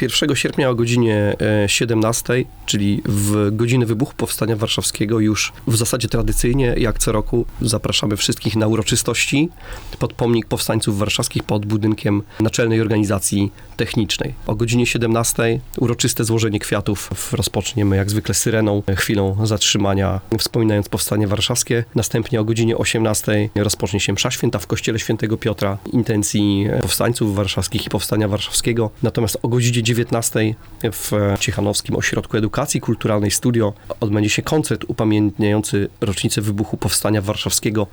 1 sierpnia o godzinie 17, czyli w godzinę wybuchu Powstania Warszawskiego, już w zasadzie tradycyjnie, jak co roku, zapraszamy wszystkich na uroczystości pod pomnik powstańców warszawskich pod budynkiem Naczelnej Organizacji Technicznej. O godzinie 17 uroczyste złożenie kwiatów rozpoczniemy jak zwykle syreną, chwilą zatrzymania, wspominając Powstanie Warszawskie. Następnie o godzinie 18 rozpocznie się msza święta w kościele Świętego Piotra, intencji powstańców warszawskich i Powstania Warszawskiego. Natomiast o godzinie 19 w Ciechanowskim Ośrodku Edukacji Kulturalnej Studio odbędzie się koncert upamiętniający rocznicę wybuchu Powstania Warszawskiego